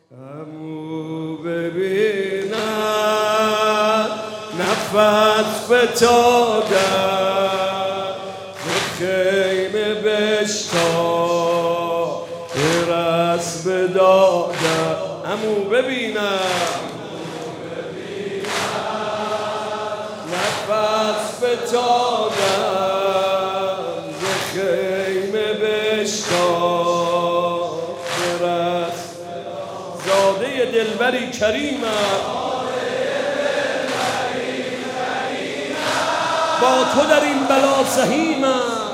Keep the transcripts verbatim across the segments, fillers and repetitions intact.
عمو ببینم نفس فتادم به خیمه بشتا برس بدادم. عمو ببینم نفس فتادم به خیمه بشتا برس زاده دلبری کریمم با تو در این بلا سهیمم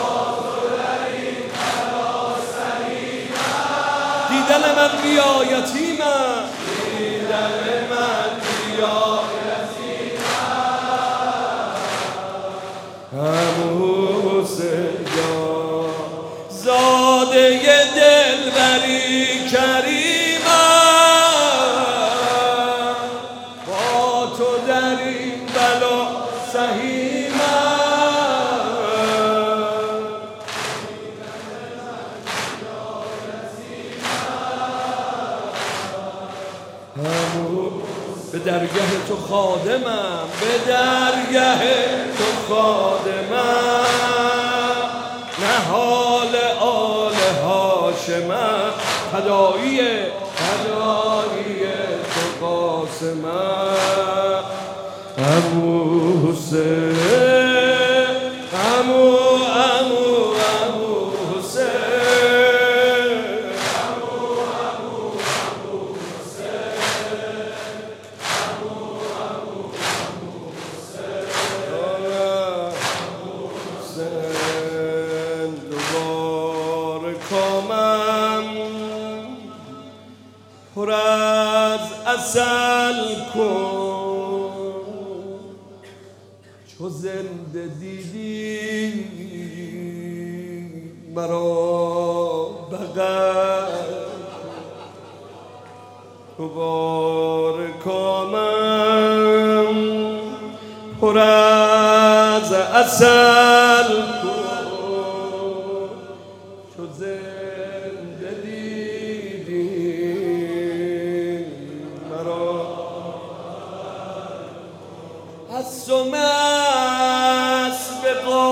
دیدن من بیا یتیمم دیدن من بیا یتیمم عمو حسین جان زاده دلبری کریمم با تو در این بلا سهیمم به درگه تو خادمم به درگه تو خادمم نهال آل هاشمم فدایی فدایی تو قاسمم عمو حسین عمو عمو عمو حسین عمو عمو عمو حسین عمو عمو عمو حسین دوباره کامم پر از عسل کن چو زنده دیدی مرا بغل دوباره کامم پر از عسل کن چو زنده دیدی مرا حس و مس به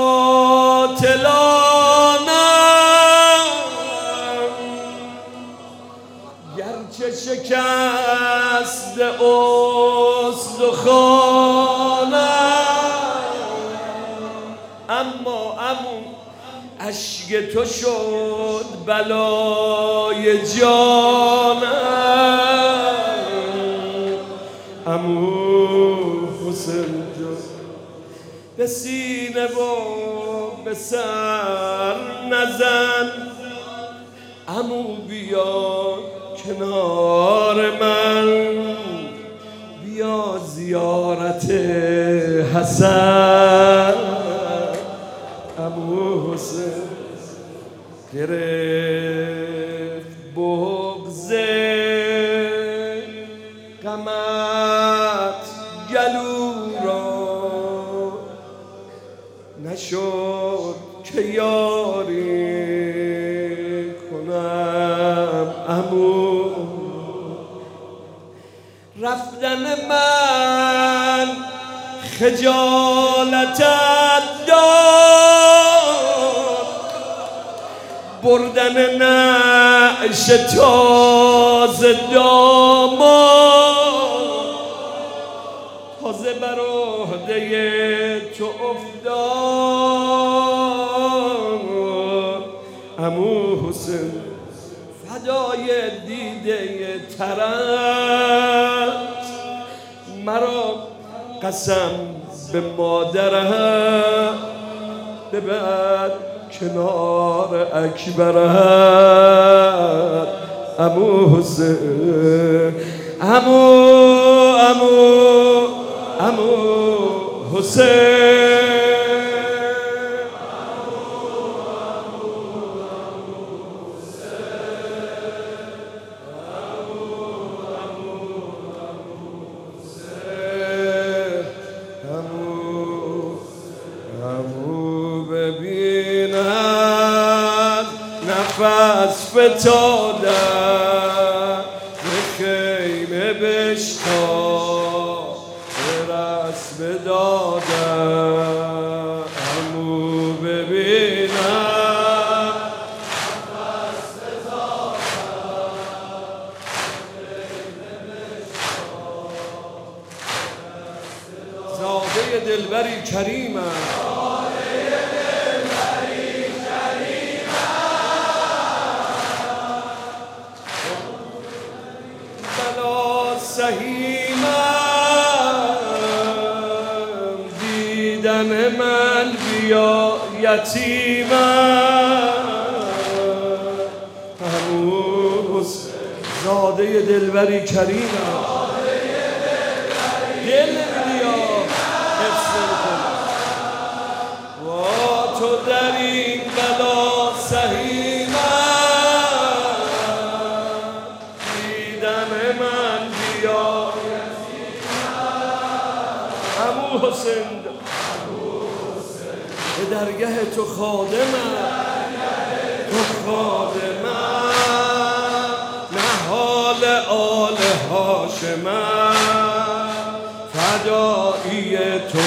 قاتلانم گرچه شکست استخوانم اما عمو اشک تو شد بلای جانم عمو حسین جان به سینه و به سر نزن عمو بیا کنار من بیا زیارت حسن عمو حسین گرفت بغض غمت گلو را نشد که یاری کنم عمو رفتن من خجالتت داد بردن نعش تازه داماد تازه بر عهده تو افتاد عمو حسین فدای دیده ترت مرا قسم به مادرم ببر کنار اکبرت عمو حسین عمو عمو عمو حسین نفس فتادم به نبشتا برس به دادم عمو ببینم زاده دلبری کریمم سهیمم دیدن من بیا یتیمم همون زاده دلبری کریمم دل بیا حفظ کن و تو در این بلا سهیمم دیدن من عمو حسین به درگه تو خادمم تو خادمم نهال آل هاشمم فدایی تو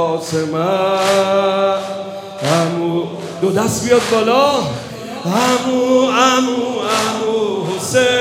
قاسمم عمو دو دست بیاد بالا عمو عمو عمو حسین